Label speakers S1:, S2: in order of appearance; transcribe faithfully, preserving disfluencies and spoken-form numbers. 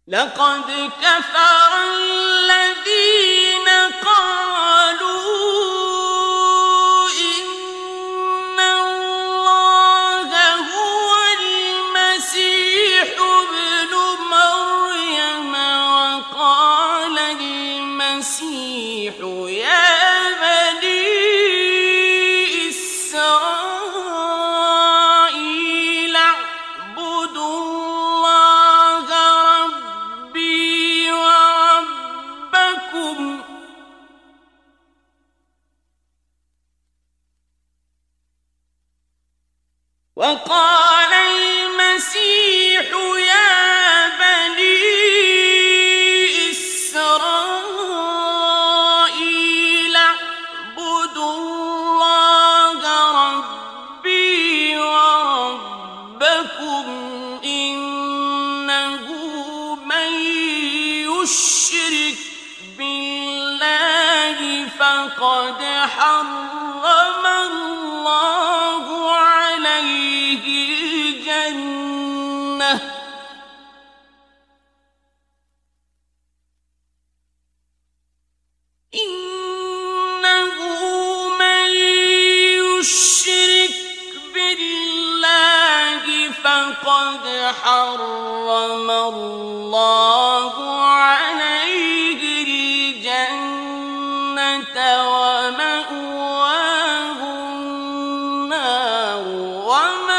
S1: لقد كفر الذين قالوا إن الله هو المسيح ابن مريم وقال المسيح يا بني إسرائيل اعبدوا الله ربي وربكم وقال المسيح يا بني إسرائيل اعبدوا الله ربي وربكم إنه من يشرك بالله فقد حرم الله عليه الجنة إنه من يشرك بالله فقد حرم الله عليه الجنة ومأواه النار وما